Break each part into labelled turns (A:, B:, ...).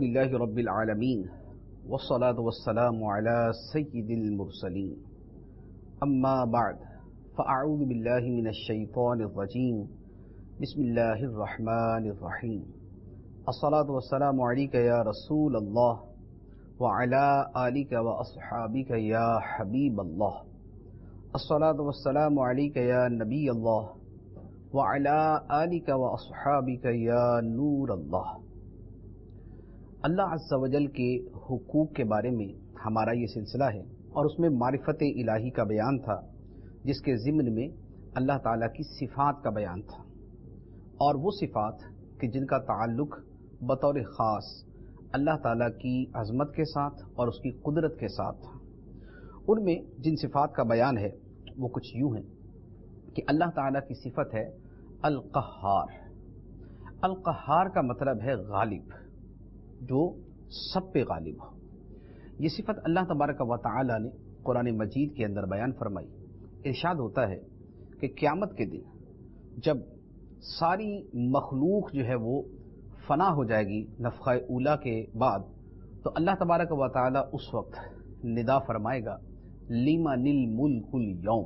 A: لله رب العالمين والصلاة والسلام على سيد المرسلين أما بعد فأعوذ بالله من الشيطان الرجيم بسم الله الرحمن الرحيم الصلاة والسلام عليك يا رسول الله وعلى آلك وأصحابك يا حبيب الله الصلاة والسلام عليك يا نبي الله وعلى آلك وأصحابك يا نور الله۔ اللہ عز و جل کے حقوق کے بارے میں ہمارا یہ سلسلہ ہے اور اس میں معرفت الہی کا بیان تھا، جس کے ضمن میں اللہ تعالیٰ کی صفات کا بیان تھا، اور وہ صفات کہ جن کا تعلق بطور خاص اللہ تعالیٰ کی عظمت کے ساتھ اور اس کی قدرت کے ساتھ تھا۔ ان میں جن صفات کا بیان ہے وہ کچھ یوں ہیں کہ اللہ تعالیٰ کی صفت ہے القہار۔ القہار کا مطلب ہے غالب، جو سب پہ غالب ہو۔ یہ صفت اللہ تبارک و تعالی نے قرآن مجید کے اندر بیان فرمائی۔ ارشاد ہوتا ہے کہ قیامت کے دن جب ساری مخلوق جو ہے وہ فنا ہو جائے گی نفخہ اولا کے بعد، تو اللہ تبارک و تعالی اس وقت ندا فرمائے گا لمن الملک اليوم،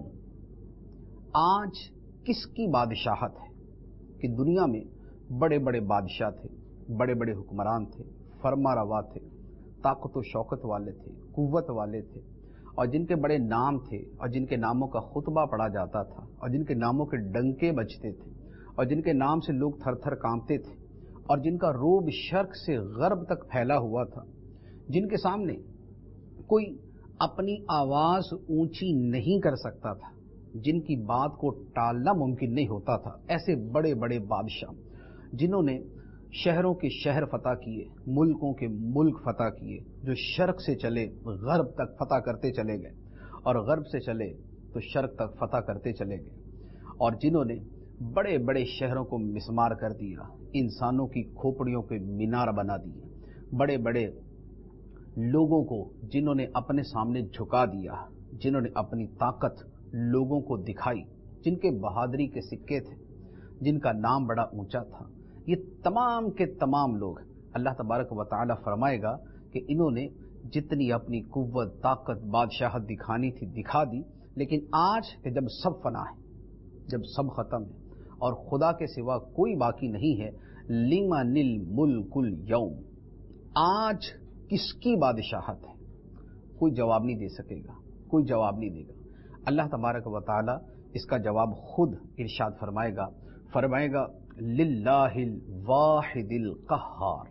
A: آج کس کی بادشاہت ہے؟ کہ دنیا میں بڑے بڑے بادشاہ تھے، بڑے بڑے حکمران تھے، فرما روا تھے، طاقت و شوکت والے تھے، قوت والے تھے، اور جن کے بڑے نام تھے اور جن کے ناموں کا خطبہ پڑھا جاتا تھا اور جن کے ناموں کے ڈنکے بجتے تھے اور جن کے نام سے لوگ تھر تھر کانپتے تھے اور جن کا روب شرق سے غرب تک پھیلا ہوا تھا، جن کے سامنے کوئی اپنی آواز اونچی نہیں کر سکتا تھا، جن کی بات کو ٹالنا ممکن نہیں ہوتا تھا، ایسے بڑے بڑے بادشاہ جنہوں نے شہروں کے شہر فتح کیے، ملکوں کے ملک فتح کیے، جو شرق سے چلے غرب تک فتح کرتے چلے گئے اور غرب سے چلے تو شرق تک فتح کرتے چلے گئے، اور جنہوں نے بڑے بڑے شہروں کو مسمار کر دیا، انسانوں کی کھوپڑیوں کے مینار بنا دیے، بڑے بڑے لوگوں کو جنہوں نے اپنے سامنے جھکا دیا، جنہوں نے اپنی طاقت لوگوں کو دکھائی، جن کے بہادری کے سکے تھے، جن کا نام بڑا اونچا تھا، یہ تمام کے تمام لوگ اللہ تبارک و تعالی فرمائے گا کہ انہوں نے جتنی اپنی قوت، طاقت، بادشاہت دکھانی تھی دکھا دی، لیکن آج کہ جب سب فنا ہے، جب سب ختم ہے اور خدا کے سوا کوئی باقی نہیں ہے، لمن الملک اليوم، آج کس کی بادشاہت ہے؟ کوئی جواب نہیں دے سکے گا، کوئی جواب نہیں دے گا۔ اللہ تبارک و تعالی اس کا جواب خود ارشاد فرمائے گا للہ الواحد القہار،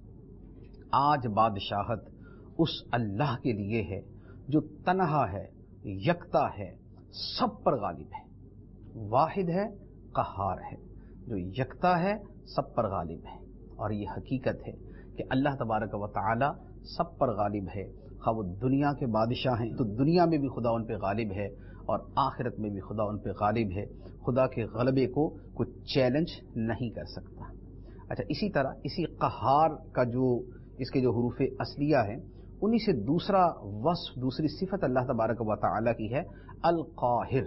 A: آج بادشاہت اس اللہ کے لیے ہے جو تنہا ہے، یکتا ہے، سب پر غالب ہے، واحد ہے، قہار ہے، جو یکتا ہے، سب پر غالب ہے۔ اور یہ حقیقت ہے کہ اللہ تبارک و تعالی سب پر غالب ہے، خواہ وہ دنیا کے بادشاہ ہیں تو دنیا میں بھی خدا ان پہ غالب ہے اور آخرت میں بھی خدا ان پہ غالب ہے، خدا کے غلبے کو کوئی چیلنج نہیں کر سکتا۔ اچھا، اسی طرح اسی قہار کا جو اس کے جو حروف اصلیہ ہیں، انہی سے دوسرا وصف، دوسری صفت اللہ تبارک و تعالی کی ہے القاہر،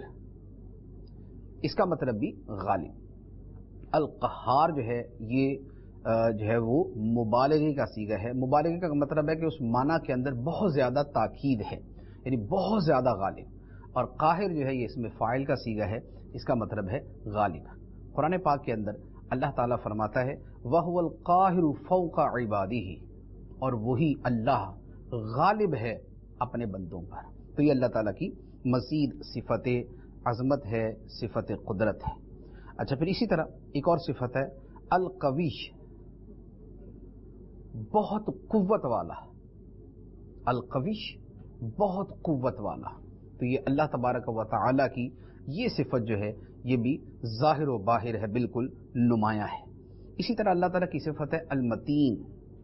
A: اس کا مطلب بھی غالب۔ القہار جو ہے یہ جو ہے وہ مبالغے کا صیغہ ہے۔ مبالغے کا مطلب ہے کہ اس معنی کے اندر بہت زیادہ تاکید ہے، یعنی بہت زیادہ غالب، اور قاہر جو ہے یہ اس میں فاعل کا صیغہ ہے، اس کا مطلب ہے غالب۔ قرآن پاک کے اندر اللہ تعالیٰ فرماتا ہے وَهُوَ الْقَاهِرُ فَوْقَ عِبَادِهِ، اور وہی اللہ غالب ہے اپنے بندوں پر۔ تو یہ اللہ تعالیٰ کی مزید صفت عظمت ہے، صفت قدرت ہے۔ اچھا، پھر اسی طرح ایک اور صفت ہے القوی، بہت قوت والا، القوی بہت قوت والا۔ تو یہ اللہ تبارک و تعالی کی یہ صفت جو ہے یہ بھی ظاہر و باہر ہے، بالکل نمایاں ہے۔ اسی طرح اللہ تعالیٰ کی صفت ہے المتین۔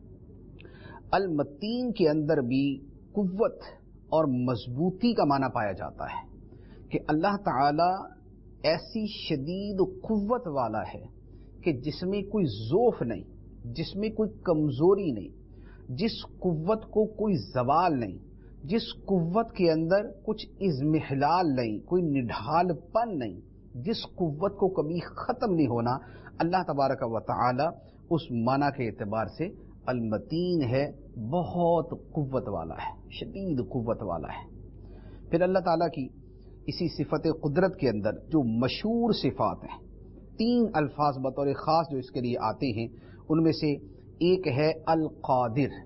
A: المتین کے اندر بھی قوت اور مضبوطی کا معنی پایا جاتا ہے کہ اللہ تعالی ایسی شدید قوت والا ہے کہ جس میں کوئی ضعف نہیں، جس میں کوئی کمزوری نہیں، جس قوت کو کوئی زوال نہیں، جس قوت کے اندر کچھ اضمحلال نہیں، کوئی نڈھال پن نہیں، جس قوت کو کبھی ختم نہیں ہونا، اللہ تبارک و تعالی اس معنی کے اعتبار سے المتین ہے، بہت قوت والا ہے، شدید قوت والا ہے۔ پھر اللہ تعالیٰ کی اسی صفت قدرت کے اندر جو مشہور صفات ہیں، 3 الفاظ بطور خاص جو اس کے لیے آتے ہیں، ان میں سے ایک ہے القادر،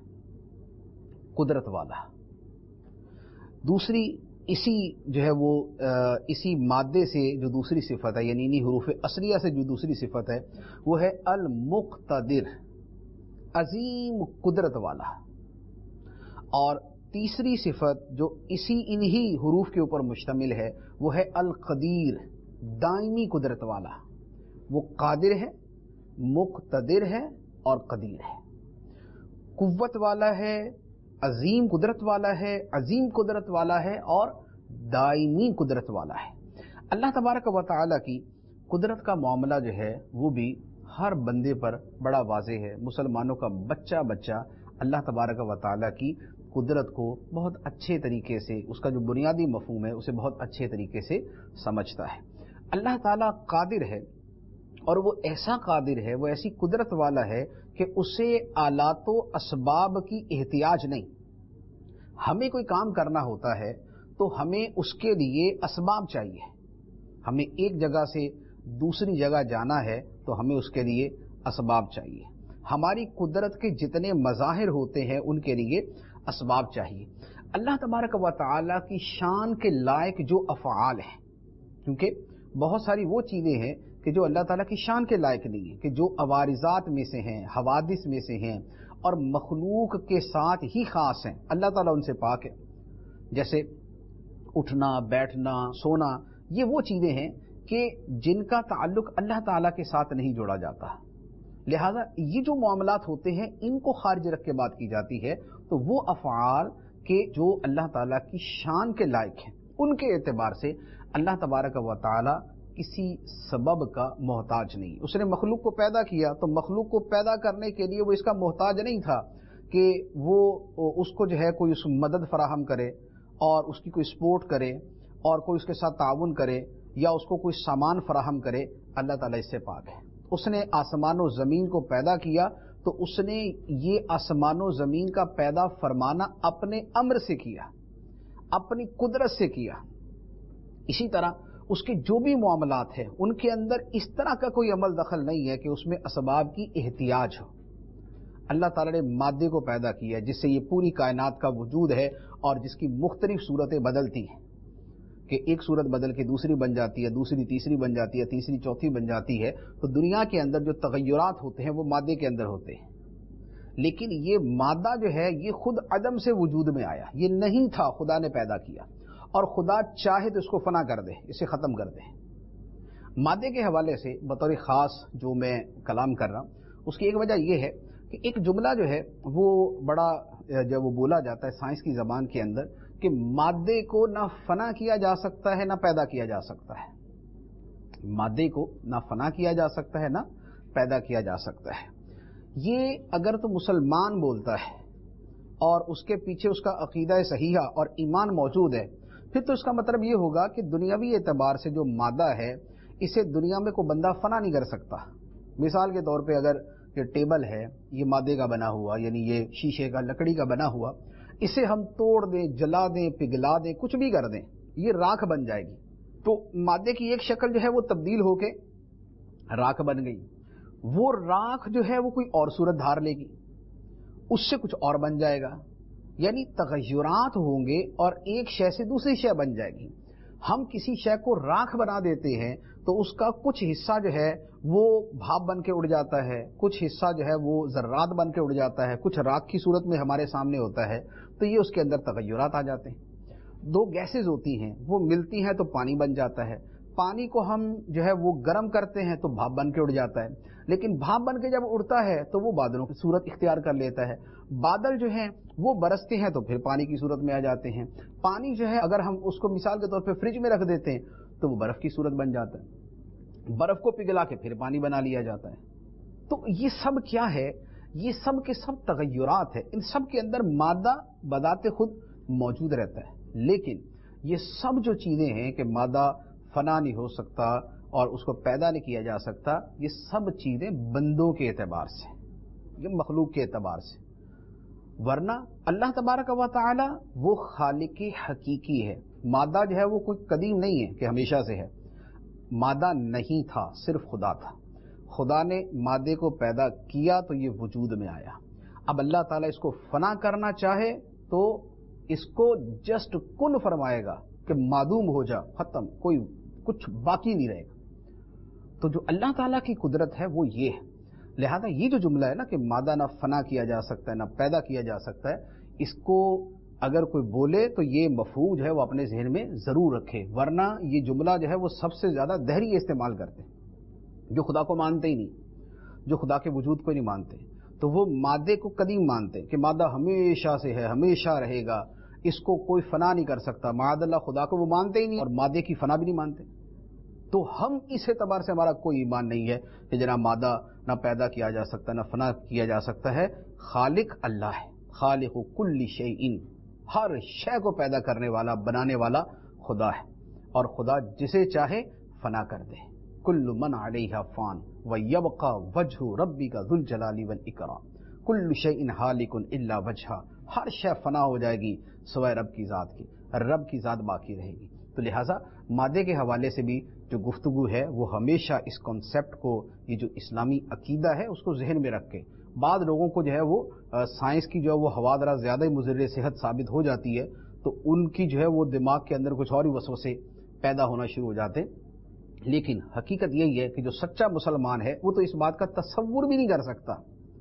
A: قدرت والا۔ دوسری اسی جو ہے وہ اسی مادے سے جو دوسری صفت ہے، یعنی انہی حروف اصلیہ سے جو دوسری صفت ہے وہ ہے المقتدر، عظیم قدرت والا۔ اور تیسری صفت جو انہی حروف کے اوپر مشتمل ہے وہ ہے القدیر، دائمی قدرت والا۔ وہ قادر ہے، مقتدر ہے اور قدیر ہے، قوت والا ہے، عظیم قدرت والا ہے، عظیم قدرت والا ہے اور دائمی قدرت والا ہے۔ اللہ تبارک و تعالیٰ کی قدرت کا معاملہ جو ہے وہ بھی ہر بندے پر بڑا واضح ہے۔ مسلمانوں کا بچہ بچہ اللہ تبارک و تعالیٰ کی قدرت کو بہت اچھے طریقے سے، اس کا جو بنیادی مفہوم ہے اسے بہت اچھے طریقے سے سمجھتا ہے۔ اللہ تعالیٰ قادر ہے، اور وہ ایسا قادر ہے، وہ ایسی قدرت والا ہے کہ اسے آلات و اسباب کی احتیاج نہیں۔ ہمیں کوئی کام کرنا ہوتا ہے تو ہمیں اس کے لیے اسباب چاہیے۔ ہمیں ایک جگہ سے دوسری جگہ جانا ہے تو ہمیں اس کے لیے اسباب چاہیے۔ ہماری قدرت کے جتنے مظاہر ہوتے ہیں ان کے لیے اسباب چاہیے۔ اللہ تبارک و تعالیٰ کی شان کے لائق جو افعال ہیں، کیونکہ بہت ساری وہ چیزیں ہیں کہ جو اللہ تعالیٰ کی شان کے لائق نہیں ہیں، کہ جو عوارضات میں سے ہیں، حوادث میں سے ہیں اور مخلوق کے ساتھ ہی خاص ہیں، اللہ تعالیٰ ان سے پاک ہے۔ جیسے اٹھنا، بیٹھنا، سونا، یہ وہ چیزیں ہیں کہ جن کا تعلق اللہ تعالیٰ کے ساتھ نہیں جوڑا جاتا، لہذا یہ جو معاملات ہوتے ہیں ان کو خارج رکھ کے بات کی جاتی ہے۔ تو وہ افعال کہ جو اللہ تعالیٰ کی شان کے لائق ہیں، ان کے اعتبار سے اللہ تبارک و تعالیٰ کسی سبب کا محتاج نہیں۔ اس نے مخلوق کو پیدا کیا تو مخلوق کو پیدا کرنے کے لیے وہ اس کا محتاج نہیں تھا کہ وہ اس کو جو ہے کوئی اس مدد فراہم کرے اور اس کی کوئی سپورٹ کرے اور کوئی اس کے ساتھ تعاون کرے یا اس کو کوئی سامان فراہم کرے۔ اللہ تعالیٰ اس سے پاک ہے۔ اس نے آسمان و زمین کو پیدا کیا تو اس نے یہ آسمان و زمین کا پیدا فرمانا اپنے امر سے کیا، اپنی قدرت سے کیا۔ اسی طرح اس کے جو بھی معاملات ہیں ان کے اندر اس طرح کا کوئی عمل دخل نہیں ہے کہ اس میں اسباب کی احتیاج ہو۔ اللہ تعالیٰ نے مادے کو پیدا کیا جس سے یہ پوری کائنات کا وجود ہے اور جس کی مختلف صورتیں بدلتی ہیں، کہ ایک صورت بدل کے دوسری بن جاتی ہے، دوسری تیسری بن جاتی ہے، تیسری چوتھی بن جاتی ہے۔ تو دنیا کے اندر جو تغیرات ہوتے ہیں وہ مادے کے اندر ہوتے ہیں، لیکن یہ مادہ جو ہے یہ خود عدم سے وجود میں آیا، یہ نہیں تھا، خدا نے پیدا کیا، اور خدا چاہے تو اس کو فنا کر دے، اسے ختم کر دے۔ مادے کے حوالے سے بطور خاص جو میں کلام کر رہا ہوں اس کی ایک وجہ یہ ہے کہ ایک جملہ جو ہے وہ بڑا جب وہ بولا جاتا ہے سائنس کی زبان کے اندر کہ مادے کو نہ فنا کیا جا سکتا ہے نہ پیدا کیا جا سکتا ہے، مادے کو نہ فنا کیا جا سکتا ہے نہ پیدا کیا جا سکتا ہے۔ یہ اگر تو مسلمان بولتا ہے اور اس کے پیچھے اس کا عقیدہ صحیحہ اور ایمان موجود ہے، پھر تو اس کا مطلب یہ ہوگا کہ دنیاوی اعتبار سے جو مادہ ہے اسے دنیا میں کوئی بندہ فنا نہیں کر سکتا۔ مثال کے طور پہ اگر یہ ٹیبل ہے، یہ مادے کا بنا ہوا، یعنی یہ شیشے کا، لکڑی کا بنا ہوا، اسے ہم توڑ دیں، جلا دیں، پگھلا دیں، کچھ بھی کر دیں، یہ راکھ بن جائے گی۔ تو مادے کی ایک شکل جو ہے وہ تبدیل ہو کے راکھ بن گئی، وہ راکھ جو ہے وہ کوئی اور صورت دھار لے گی، اس سے کچھ اور بن جائے گا، یعنی تغیرات ہوں گے اور ایک شے سے دوسری شے بن جائے گی۔ ہم کسی شے کو راکھ بنا دیتے ہیں تو اس کا کچھ حصہ جو ہے وہ بھاپ بن کے اڑ جاتا ہے، کچھ حصہ جو ہے وہ ذرات بن کے اڑ جاتا ہے، کچھ راکھ کی صورت میں ہمارے سامنے ہوتا ہے، تو یہ اس کے اندر تغیرات آ جاتے ہیں۔ دو گیسز ہوتی ہیں، وہ ملتی ہیں تو پانی بن جاتا ہے، پانی کو ہم جو ہے وہ گرم کرتے ہیں تو بھاپ بن کے اڑ جاتا ہے، لیکن بھاپ بن کے جب اڑتا ہے تو وہ بادلوں کی صورت اختیار کر لیتا ہے، بادل جو ہیں وہ برستے ہیں تو پھر پانی کی صورت میں آ جاتے ہیں، پانی جو ہے اگر ہم اس کو مثال کے طور پہ فریج میں رکھ دیتے ہیں تو وہ برف کی صورت بن جاتا ہے، برف کو پگھلا کے پھر پانی بنا لیا جاتا ہے۔ تو یہ سب کیا ہے؟ یہ سب کے سب تغیرات ہیں، ان سب کے اندر مادہ بذات خود موجود رہتا ہے، لیکن یہ سب جو چیزیں ہیں کہ مادہ فنا نہیں ہو سکتا اور اس کو پیدا نہیں کیا جا سکتا، یہ سب چیزیں بندوں کے اعتبار سے، یہ مخلوق کے اعتبار سے، ورنہ اللہ تبارک و تعالی وہ خالق حقیقی ہے۔ مادہ جو ہے وہ کوئی قدیم نہیں ہے کہ ہمیشہ سے ہے، مادہ نہیں تھا، صرف خدا تھا، خدا نے مادے کو پیدا کیا تو یہ وجود میں آیا۔ اب اللہ تعالیٰ اس کو فنا کرنا چاہے تو اس کو جسٹ کن فرمائے گا کہ معدوم ہو جا، ختم، کوئی کچھ باقی نہیں رہے گا۔ تو جو اللہ تعالیٰ کی قدرت ہے وہ یہ ہے۔ لہذا یہ جو جملہ ہے نا کہ مادہ نہ فنا کیا جا سکتا ہے نہ پیدا کیا جا سکتا ہے، اس کو اگر کوئی بولے تو یہ مفہوم جو ہے وہ اپنے ذہن میں ضرور رکھے، ورنہ یہ جملہ جو ہے وہ سب سے زیادہ دہری استعمال کرتے ہیں جو خدا کو مانتے ہی نہیں، جو خدا کے وجود کو نہیں مانتے، تو وہ مادے کو قدیم مانتے ہیں کہ مادہ ہمیشہ سے ہے، ہمیشہ رہے گا، اس کو کوئی فنا نہیں کر سکتا۔ معاذ اللہ، خدا کو وہ مانتے ہی نہیں اور مادے کی فنا بھی نہیں مانتے۔ تو ہم اس اعتبار سے ہمارا کوئی ایمان نہیں ہے کہ جناب مادہ نہ پیدا کیا جا سکتا نہ فنا کیا جا سکتا ہے۔ خالق اللہ ہے، خالق کل شیء، ہر شے کو پیدا کرنے والا، بنانے والا خدا ہے، اور خدا جسے چاہے فنا کر دے۔ کل من علیہا فان ویبقى وجہ ربک ذو الجلال والاکرام، کل شیء ہالک الا وجہہ، ہر شے فنا ہو جائے گی سوائے رب کی ذات کی، رب کی ذات باقی رہے گی۔ تو لہٰذا مادے کے حوالے سے بھی جو گفتگو ہے وہ ہمیشہ اس کنسیپٹ کو، یہ جو اسلامی عقیدہ ہے اس کو ذہن میں رکھ کے، بعض لوگوں کو جو ہے وہ سائنس کی جو ہے وہ ہوا ذرا زیادہ ہی مضر صحت ثابت ہو جاتی ہے تو ان کی جو ہے وہ دماغ کے اندر کچھ اور ہی وسوسے پیدا ہونا شروع ہو جاتے ہیں۔ لیکن حقیقت یہی ہے کہ جو سچا مسلمان ہے وہ تو اس بات کا تصور بھی نہیں کر سکتا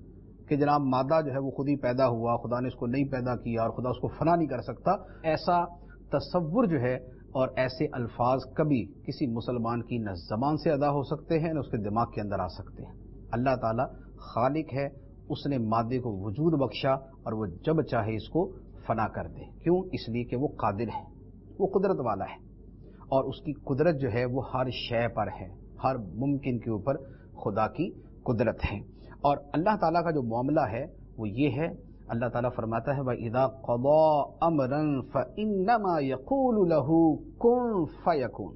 A: کہ جناب مادہ جو ہے وہ خود ہی پیدا ہوا، خدا نے اس کو نہیں پیدا کیا اور خدا اس کو فنا نہیں کر سکتا۔ ایسا تصور جو ہے اور ایسے الفاظ کبھی کسی مسلمان کی نہ زبان سے ادا ہو سکتے ہیں نہ اس کے دماغ کے اندر آ سکتے ہیں۔ اللہ تعالیٰ خالق ہے، اس نے مادے کو وجود بخشا اور وہ جب چاہے اس کو فنا کر دے۔ کیوں؟ اس لیے کہ وہ قادر ہے، وہ قدرت والا ہے، اور اس کی قدرت جو ہے وہ ہر شے پر ہے، ہر ممکن کے اوپر خدا کی قدرت ہے۔ اور اللہ تعالیٰ کا جو معاملہ ہے وہ یہ ہے، اللہ تعالیٰ فرماتا ہے وَإِذَا قَضَىٰ أَمْرًا فَإِنَّمَا يَقُولُ لَهُ كُن فَيَكُونُ،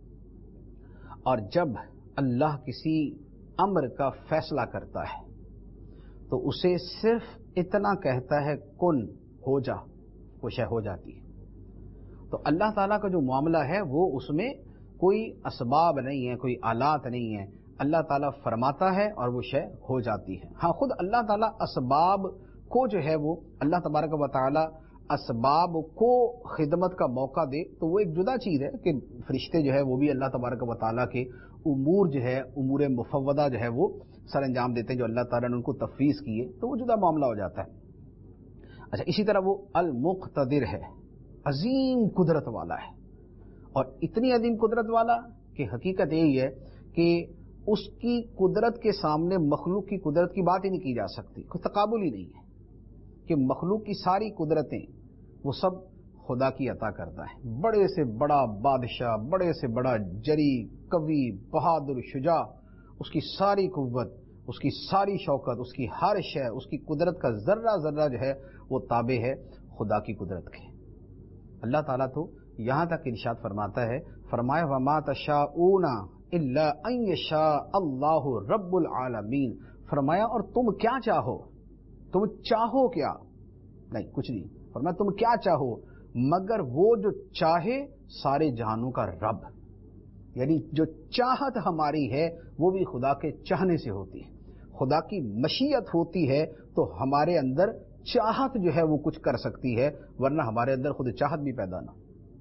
A: اور جب اللہ کسی امر کا فیصلہ کرتا ہے تو اسے صرف اتنا کہتا ہے کن، ہو جا، وہ شے ہو جاتی ہے۔ تو اللہ تعالیٰ کا جو معاملہ ہے وہ اس میں کوئی اسباب نہیں ہے، کوئی آلات نہیں ہے، اللہ تعالیٰ فرماتا ہے اور وہ شے ہو جاتی ہے۔ ہاں، خود اللہ تعالیٰ اسباب کو جو ہے وہ اللہ تبارک و تعالیٰ اسباب کو خدمت کا موقع دے تو وہ ایک جدا چیز ہے کہ فرشتے جو ہے وہ بھی اللہ تبارک و تعالیٰ کے امور جو ہے، امور مفوضہ جو ہے وہ سر انجام دیتے ہیں، جو اللہ تعالیٰ نے ان کو تفویض کیے، تو وہ جدا معاملہ ہو جاتا ہے۔ اچھا، اسی طرح وہ المقتدر ہے، عظیم قدرت والا ہے، اور اتنی عظیم قدرت والا کہ حقیقت یہی ہے کہ اس کی قدرت کے سامنے مخلوق کی قدرت کی بات ہی نہیں کی جا سکتی، کوئی تقابل ہی نہیں ہے کہ مخلوق کی ساری قدرتیں وہ سب خدا کی عطا کرتا ہے۔ بڑے سے بڑا بادشاہ، بڑے سے بڑا جری، قوی، بہادر، شجاع، اس کی ساری قوت، اس کی ساری شوکت، اس کی ہر شے، اس کی قدرت کا ذرہ ذرہ جو ہے وہ تابع ہے خدا کی قدرت کے۔ اللہ تعالیٰ تو یہاں تک ارشاد فرماتا ہے، فرمایا وَمَا تَشَاءُونَ إِلَّا أَن يَشَاءَ اللَّهُ رَبُّ الْعَالَمِينَ، فرمایا اور تم کیا چاہو، تم چاہو کیا؟ نہیں، کچھ نہیں، فرمایا تم کیا چاہو مگر وہ جو چاہے سارے جہانوں کا رب، یعنی جو چاہت ہماری ہے وہ بھی خدا کے چاہنے سے ہوتی ہے۔ خدا کی مشیت ہوتی ہے تو ہمارے اندر چاہت جو ہے وہ کچھ کر سکتی ہے، ورنہ ہمارے اندر خود چاہت بھی پیدا نہ۔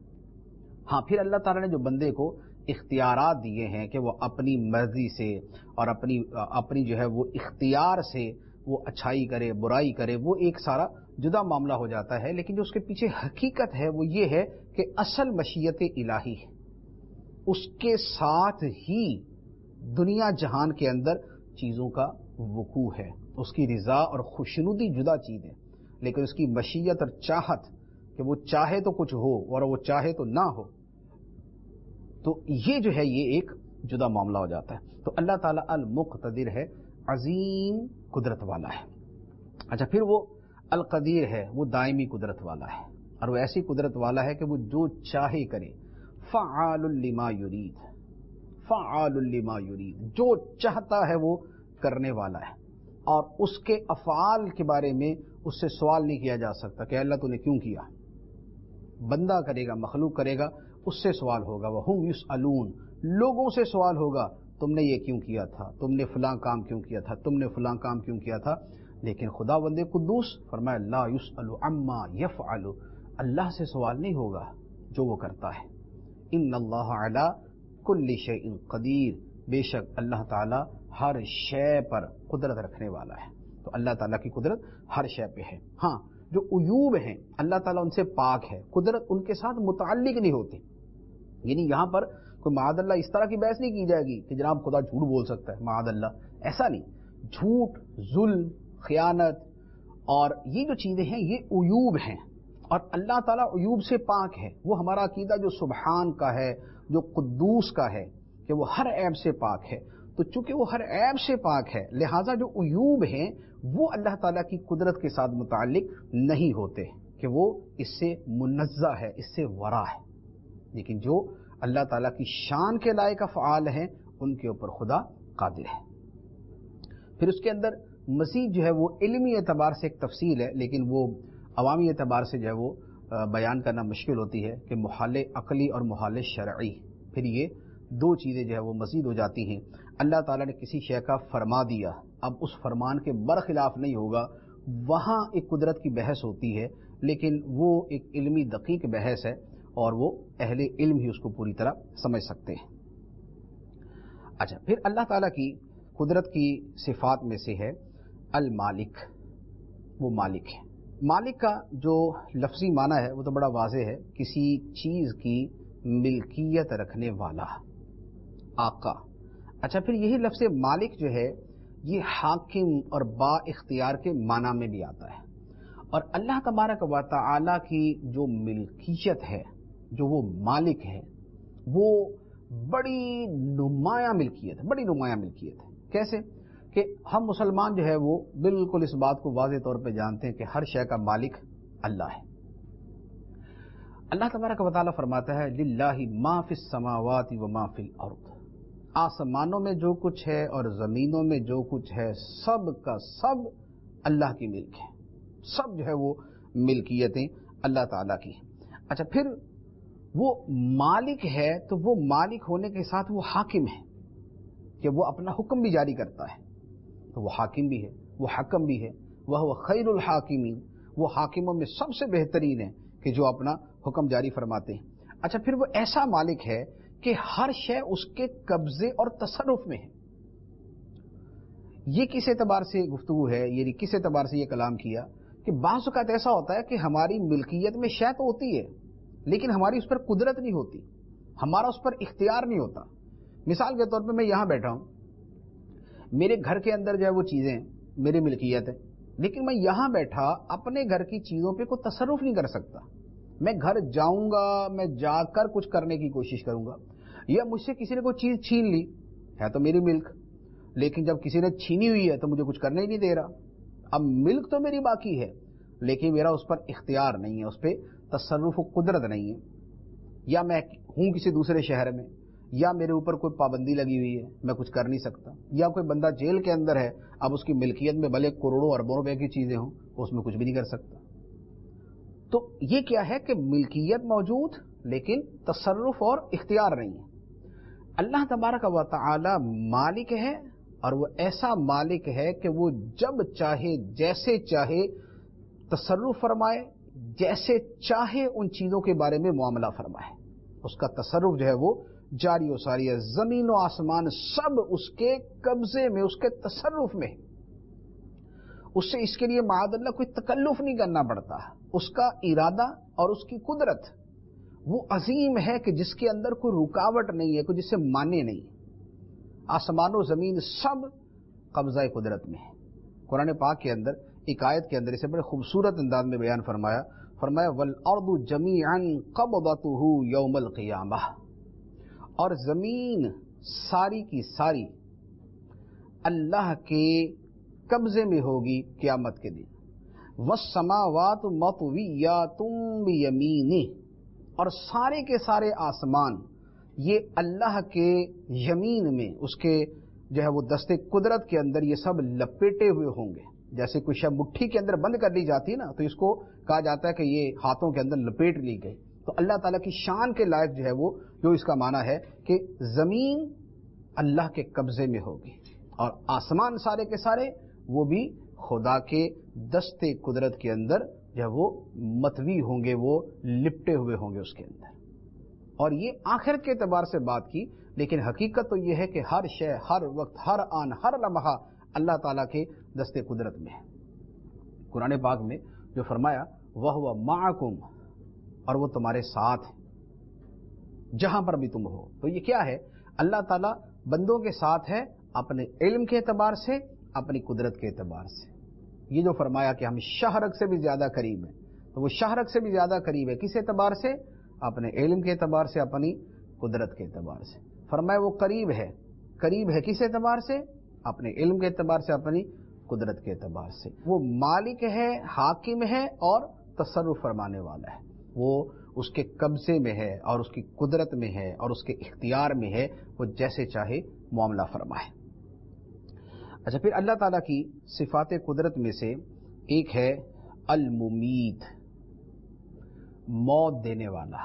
A: ہاں، پھر اللہ تعالیٰ نے جو بندے کو اختیارات دیے ہیں کہ وہ اپنی مرضی سے اور اپنی جو ہے وہ اختیار سے وہ اچھائی کرے، برائی کرے، وہ ایک سارا جدا معاملہ ہو جاتا ہے، لیکن جو اس کے پیچھے حقیقت ہے وہ یہ ہے کہ اصل مشیت الہی ہے، اس کے ساتھ ہی دنیا جہان کے اندر چیزوں کا وقوع ہے، اس کی رضا اور خوشنودی جدا چیز ہے، لیکن اس کی مشیت اور چاہت کہ وہ چاہے تو کچھ ہو اور وہ چاہے تو نہ ہو، تو یہ جو ہے یہ ایک جدا معاملہ ہو جاتا ہے۔ تو اللہ تعالیٰ المقتدر ہے، عظیم قدرت والا ہے۔ اچھا، پھر وہ القدیر ہے، وہ دائمی قدرت والا ہے، اور وہ ایسی قدرت والا ہے کہ وہ جو چاہے کرے، فعال لما یرید، فعال لما یرید، جو چاہتا ہے وہ کرنے والا ہے، اور اس کے افعال کے بارے میں اس سے سوال نہیں کیا جا سکتا کہ اللہ تو نے کیوں کیا. بندہ کرے گا، مخلوق کرے گا، اس سے سوال ہوگا. وَهُمْ يُسْأَلُونَ، لوگوں سے سوال ہوگا تم نے یہ کیوں کیا تھا، تم نے فلاں کام کیوں کیا تھا، تم نے فلاں کام کیوں کیا تھا. لیکن خدا بند قدوس فرمایا لا يُسْأَلُ عَمَّا يَفْعَلُ، اللہ سے سوال نہیں ہوگا جو وہ کرتا ہے. ان اللہ علی کل شیء قدیر، بے شک اللہ تعالی ہر شے پر قدرت رکھنے والا ہے. تو اللہ تعالیٰ کی قدرت ہر شے پہ ہے. ہاں جو عیوب ہیں اللہ تعالیٰ ان سے پاک ہے، قدرت ان کے ساتھ متعلق نہیں ہوتی. یعنی یہاں پر کوئی معاذ اللہ اس طرح کی بحث نہیں کی جائے گی کہ جناب خدا جھوٹ بول سکتا ہے، معاذ اللہ ایسا نہیں. جھوٹ، ظلم، خیانت اور یہ جو چیزیں ہیں یہ عیوب ہیں، اور اللہ تعالیٰ عیوب سے پاک ہے. وہ ہمارا عقیدہ جو سبحان کا ہے، جو قدوس کا ہے کہ وہ ہر عیب سے پاک ہے. تو چونکہ وہ ہر عیب سے پاک ہے لہٰذا جو عیوب ہیں وہ اللہ تعالیٰ کی قدرت کے ساتھ متعلق نہیں ہوتے کہ وہ اس سے منزہ ہے، اس سے ورا ہے. لیکن جو اللہ تعالیٰ کی شان کے لائق افعال ہیں ان کے اوپر خدا قادر ہے. پھر اس کے اندر مزید جو ہے وہ علمی اعتبار سے ایک تفصیل ہے، لیکن وہ عوامی اعتبار سے جو ہے وہ بیان کرنا مشکل ہوتی ہے کہ محال عقلی اور محال شرعی. پھر یہ دو چیزیں جو ہے وہ مزید ہو جاتی ہیں. اللہ تعالیٰ نے کسی شے کا فرما دیا، اب اس فرمان کے برخلاف نہیں ہوگا، وہاں ایک قدرت کی بحث ہوتی ہے، لیکن وہ ایک علمی دقیق بحث ہے اور وہ اہل علم ہی اس کو پوری طرح سمجھ سکتے ہیں. اچھا، پھر اللہ تعالیٰ کی قدرت کی صفات میں سے ہے المالک، وہ مالک ہے. مالک کا جو لفظی معنی ہے وہ تو بڑا واضح ہے، کسی چیز کی ملکیت رکھنے والا، آقا. اچھا، پھر یہی لفظ مالک جو ہے یہ حاکم اور با اختیار کے معنی میں بھی آتا ہے. اور اللہ تبارک و تعالی کی جو ملکیت ہے، جو وہ مالک ہے، وہ بڑی نمایاں ملکیت ہے، بڑی نمایاں ملکیت ہے. کیسے کہ ہم مسلمان جو ہے وہ بالکل اس بات کو واضح طور پہ جانتے ہیں کہ ہر شے کا مالک اللہ ہے. اللہ تبارک و تعالی فرماتا ہے للہ ما فی السماوات و ما فی الارض، آسمانوں میں جو کچھ ہے اور زمینوں میں جو کچھ ہے سب کا سب اللہ کی ملک ہے. سب جو ہے وہ ملکیتیں اللہ تعالیٰ کی. اچھا، پھر وہ مالک ہے تو وہ مالک ہونے کے ساتھ وہ حاکم ہے کہ وہ اپنا حکم بھی جاری کرتا ہے، تو وہ حاکم بھی ہے، وہ حکم بھی ہے. وہ خیر الحاکمین، وہ حاکموں میں سب سے بہترین ہے کہ جو اپنا حکم جاری فرماتے ہیں. اچھا، پھر وہ ایسا مالک ہے کہ ہر شے اس کے قبضے اور تصرف میں ہے. یہ کس اعتبار سے گفتگو ہے، یعنی کس اعتبار سے یہ کلام کیا کہ بعض اوقات ایسا ہوتا ہے کہ ہماری ملکیت میں شے تو ہوتی ہے لیکن ہماری اس پر قدرت نہیں ہوتی، ہمارا اس پر اختیار نہیں ہوتا. مثال کے طور پہ میں یہاں بیٹھا ہوں، میرے گھر کے اندر جو ہے وہ چیزیں میری ملکیت ہے، لیکن میں یہاں بیٹھا اپنے گھر کی چیزوں پہ کوئی تصرف نہیں کر سکتا. میں گھر جاؤں گا، میں جا کر کچھ کرنے کی کوشش کروں گا، یا مجھ سے کسی نے کوئی چیز چھین لی ہے تو میری ملک، لیکن جب کسی نے چھینی ہوئی ہے تو مجھے کچھ کرنے ہی نہیں دے رہا. اب ملک تو میری باقی ہے لیکن میرا اس پر اختیار نہیں ہے، اس پہ تصرف و قدرت نہیں ہے. یا میں ہوں کسی دوسرے شہر میں، یا میرے اوپر کوئی پابندی لگی ہوئی ہے، میں کچھ کر نہیں سکتا. یا کوئی بندہ جیل کے اندر ہے، اب اس کی ملکیت میں بھلے کروڑوں اربوں روپے کی چیزیں ہوں، اس میں کچھ بھی نہیں کر سکتا. تو یہ کیا ہے کہ ملکیت موجود لیکن تصرف اور اختیار نہیں ہے. اللہ تبارک و تعالی مالک ہے، اور وہ ایسا مالک ہے کہ وہ جب چاہے جیسے چاہے تصرف فرمائے، جیسے چاہے ان چیزوں کے بارے میں معاملہ فرمائے. اس کا تصرف جو ہے وہ جاری و ساری ہے، زمین و آسمان سب اس کے قبضے میں، اس کے تصرف میں. اس سے اس کے لیے معاذ اللہ کوئی تکلف نہیں کرنا پڑتا. اس کا ارادہ اور اس کی قدرت وہ عظیم ہے کہ جس کے اندر کوئی رکاوٹ نہیں ہے، کوئی جسے مانے نہیں. آسمان و زمین سب قبضہ قدرت میں ہے. قرآن پاک کے اندر ایک آیت کے اندر اسے بڑے خوبصورت انداز میں بیان فرمایا وَالْأَرْضُ جَمِيعًا قَبْضَتُهُ يَوْمَ الْقِيَامَةِ، اور زمین ساری کی ساری اللہ کے قبضے میں ہوگی قیامت کے دن. وَالسَّمَاوَاتُ مَطْوِيَّاتٌ بِيَمِينِهِ، اور سارے کے سارے آسمان یہ اللہ کے یمین میں، اس کے جو ہے وہ دستے قدرت کے اندر یہ سب لپیٹے ہوئے ہوں گے. جیسے کوئی شے مٹھی کے اندر بند کر لی جاتی ہے نا، تو اس کو کہا جاتا ہے کہ یہ ہاتھوں کے اندر لپیٹ لی گئی. تو اللہ تعالیٰ کی شان کے لائق جو ہے وہ جو اس کا معنی ہے کہ زمین اللہ کے قبضے میں ہوگی اور آسمان سارے کے سارے وہ بھی خدا کے دستے قدرت کے اندر جو ہے وہ متوی ہوں گے، وہ لپٹے ہوئے ہوں گے اس کے اندر. اور یہ آخرت کے اعتبار سے بات کی، لیکن حقیقت تو یہ ہے کہ ہر شے، ہر وقت، ہر آن، ہر لمحہ اللہ تعالیٰ کے دستے قدرت میں ہے. قرآن پاک میں جو فرمایا وَهُوَ مَعَكُمْ، اور وہ تمہارے ساتھ ہے جہاں پر بھی تم ہو. تو یہ کیا ہے؟ اللہ تعالیٰ بندوں کے ساتھ ہے اپنے علم کے اعتبار سے، اپنی قدرت کے اعتبار سے. یہ جو فرمایا کہ ہم شہرک سے بھی زیادہ قریب ہیں، تو وہ شہرک سے بھی زیادہ قریب ہے کس اعتبار سے؟ اپنے علم کے اعتبار سے، اپنی قدرت کے اعتبار سے. فرمایا وہ قریب ہے. قریب ہے کس اعتبار سے؟ اپنے علم کے اعتبار سے، اپنی قدرت کے اعتبار سے. وہ مالک ہے، حاکم ہے اور تصرف فرمانے والا ہے. وہ اس کے قبضے میں ہے اور اس کی قدرت میں ہے اور اس کے اختیار میں ہے، وہ جیسے چاہے معاملہ فرمائے. اچھا، پھر اللہ تعالیٰ کی صفات قدرت میں سے ایک ہے الممیت، موت دینے والا.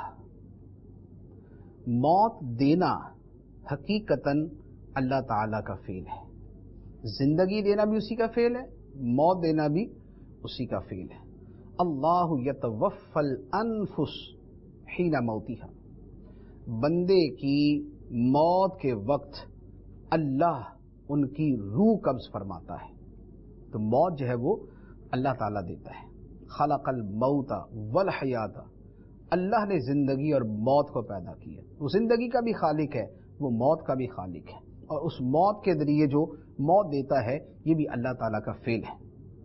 A: موت دینا حقیقتاً اللہ تعالیٰ کا فعل ہے. زندگی دینا بھی اسی کا فعل ہے، موت دینا بھی اسی کا فعل ہے. اللہ یتوفی الانفس حین موتها، بندے کی موت کے وقت اللہ ان کی روح قبض فرماتا ہے. تو موت جو ہے وہ اللہ تعالیٰ دیتا ہے. خلق الموت والحیات، اللہ نے زندگی اور موت کو پیدا کیا. وہ زندگی کا بھی خالق ہے، وہ موت کا بھی خالق ہے، اور اس موت کے ذریعے جو موت دیتا ہے یہ بھی اللہ تعالیٰ کا فعل ہے.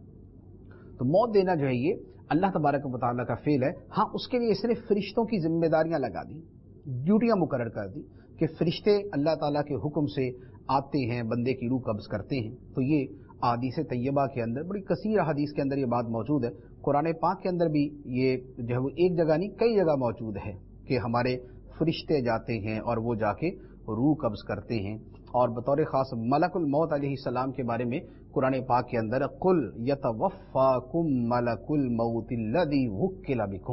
A: تو موت دینا جو ہے یہ اللہ تبارک و تعالیٰ کا فعل ہے. ہاں، اس کے لیے اس نے فرشتوں کی ذمہ داریاں لگا دی، ڈیوٹیاں مقرر کر دی کہ فرشتے اللہ تعالیٰ کے حکم سے آتے ہیں، بندے کی روح قبض کرتے ہیں. تو یہ احادیث طیبہ کے اندر، بڑی کثیر حدیث کے اندر یہ بات موجود ہے. قرآن پاک کے اندر بھی یہ جو ہے وہ ایک جگہ نہیں کئی جگہ موجود ہے کہ ہمارے فرشتے جاتے ہیں اور وہ جا کے روح قبض کرتے ہیں. اور بطور خاص ملک الموت علیہ السلام کے بارے میں قرآن پاک کے اندر قل یتوفاکم ملک الموت الذی وکل بکم،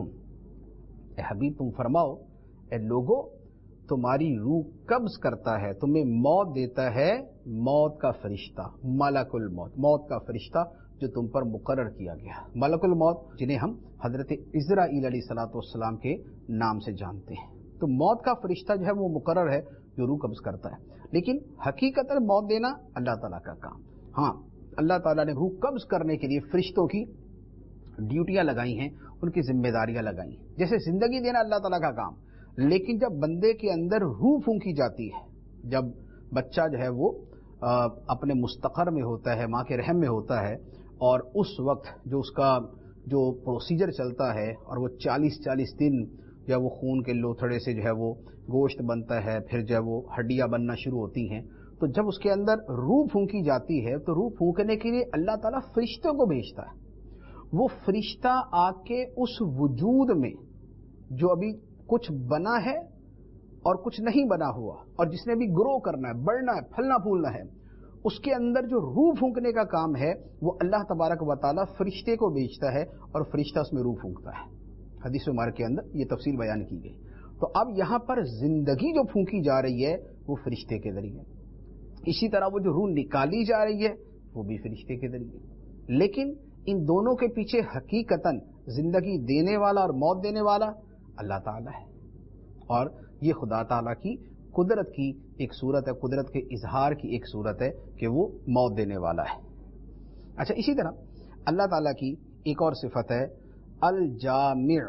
A: اے حبیب تم فرماؤ اے لوگو تمہاری روح قبض کرتا ہے، تمہیں موت دیتا ہے موت کا فرشتہ، ملک الموت، موت کا فرشتہ جو تم پر مقرر کیا گیا. ملک الموت جنہیں ہم حضرت عزرائیل علیہ الصلوۃ والسلام کے نام سے جانتے ہیں. تو موت کا فرشتہ جو ہے وہ مقرر ہے جو روح قبض کرتا ہے. لیکن حقیقت موت دینا اللہ تعالیٰ کا کام. ہاں، اللہ تعالیٰ نے روح قبض کرنے کے لیے فرشتوں کی ڈیوٹیاں لگائی ہیں، ان کی ذمہ داریاں لگائی ہیں. جیسے زندگی دینا اللہ تعالیٰ کا کام، لیکن جب بندے کے اندر روح پھونکی جاتی ہے، جب بچہ جو ہے وہ اپنے مستقر میں ہوتا ہے، ماں کے رحم میں ہوتا ہے، اور اس وقت جو اس کا جو پروسیجر چلتا ہے اور وہ 40 دن جب وہ خون کے لوتھڑے سے جو ہے وہ گوشت بنتا ہے، پھر جب وہ ہڈیاں بننا شروع ہوتی ہیں، تو جب اس کے اندر روح پھونکی جاتی ہے تو روح پھونکنے کے لیے اللہ تعالیٰ فرشتوں کو بھیجتا ہے. وہ فرشتہ آ کے اس وجود میں جو ابھی کچھ بنا ہے اور کچھ نہیں بنا ہوا، اور جس نے بھی گرو کرنا ہے، بڑھنا ہے، پھلنا پھولنا ہے، اس کے اندر جو روح پھونکنے کا کام ہے وہ اللہ تبارک و تعالیٰ فرشتے کو بھیجتا ہے اور فرشتہ اس میں روح پھونکتا ہے. حدیث مبارک کے اندر یہ تفصیل بیان کی گئی. تو اب یہاں پر زندگی جو پھونکی جا رہی ہے وہ فرشتے کے ذریعے، اسی طرح وہ جو روح نکالی جا رہی ہے وہ بھی فرشتے کے ذریعے. لیکن ان دونوں کے پیچھے حقیقتاً زندگی دینے والا اور موت دینے والا اللہ تعالیٰ ہے، اور یہ خدا تعالیٰ کی قدرت کی ایک صورت ہے، قدرت کے اظہار کی ایک صورت ہے کہ وہ موت دینے والا ہے. اچھا، اسی طرح اللہ تعالیٰ کی ایک اور صفت ہے الجامع.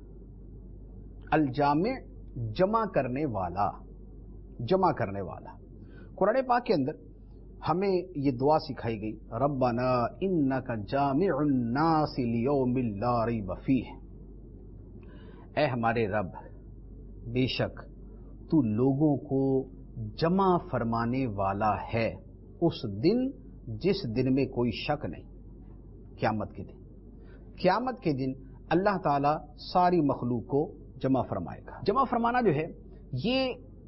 A: الجامع جمع کرنے والا، جمع کرنے والا. قرآن پاک کے اندر ہمیں یہ دعا سکھائی گئی، ربنا انک جامع الناس لیوم لا ریب فیہ. اے ہمارے رب، بے شک تو لوگوں کو جمع فرمانے والا ہے اس دن جس دن میں کوئی شک نہیں، قیامت کے دن. قیامت کے دن اللہ تعالیٰ ساری مخلوق کو جمع فرمائے گا. جمع فرمانا جو ہے یہ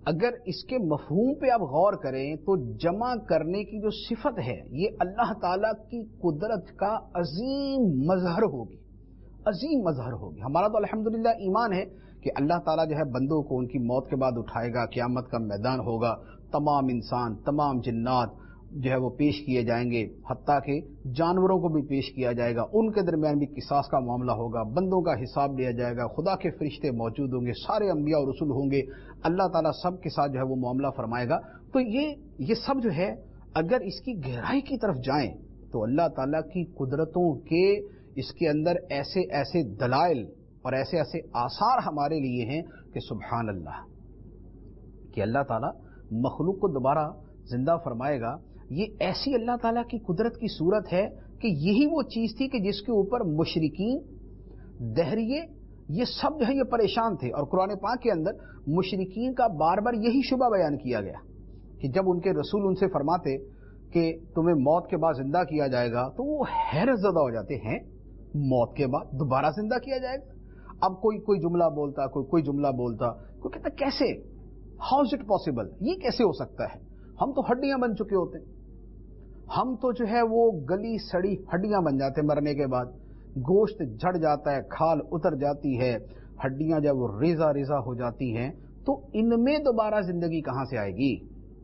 A: اگر اس کے مفہوم پہ آپ غور کریں تو جمع کرنے کی جو صفت ہے یہ اللہ تعالیٰ کی قدرت کا عظیم مظہر ہوگی، عظیم مظہر ہوگی۔ ہمارا تو الحمدللہ ایمان ہے کہ اللہ تعالیٰ جو ہے بندوں کو ان کی موت کے بعد اٹھائے گا، قیامت کا میدان ہوگا، تمام انسان، تمام جنات جو ہے وہ پیش کیے جائیں گے، حتیٰ کہ جانوروں کو بھی پیش کیا جائے گا، ان کے درمیان بھی قصاص کا معاملہ ہوگا، بندوں کا حساب لیا جائے گا، خدا کے فرشتے موجود ہوں گے، سارے انبیاء اور رسول ہوں گے، اللہ تعالیٰ سب کے ساتھ جو ہے وہ معاملہ فرمائے گا۔ تو یہ سب جو ہے اگر اس کی گہرائی کی طرف جائیں تو اللہ تعالیٰ کی قدرتوں کے اس کے اندر ایسے ایسے دلائل اور ایسے ایسے آثار ہمارے لیے ہیں کہ سبحان اللہ، کہ اللہ تعالیٰ مخلوق کو دوبارہ زندہ فرمائے گا۔ یہ ایسی اللہ تعالیٰ کی قدرت کی صورت ہے کہ یہی وہ چیز تھی کہ جس کے اوپر مشرکین، دہریے، یہ سب جو ہے یہ پریشان تھے، اور قرآن پاک کے اندر مشرکین کا بار بار یہی شبہ بیان کیا گیا کہ جب ان کے رسول ان سے فرماتے کہ تمہیں موت کے بعد زندہ کیا جائے گا تو وہ حیرت زدہ ہو جاتے ہیں، موت کے بعد دوبارہ زندہ کیا جائے گا؟ اب کوئی جملہ بولتا، کوئی جملہ بولتا، کوئی کہتا کیسے، ہاؤ از اٹ پاسبل، یہ کیسے ہو سکتا ہے؟ ہم تو ہڈیاں بن چکے ہوتے ہیں، ہم تو جو ہے وہ گلی سڑی ہڈیاں بن جاتے ہیں، مرنے کے بعد گوشت جھڑ جاتا ہے، کھال اتر جاتی ہے، ہڈیاں جب وہ ریزہ ریزہ ہو جاتی ہیں، تو ان میں دوبارہ زندگی کہاں سے آئے گی؟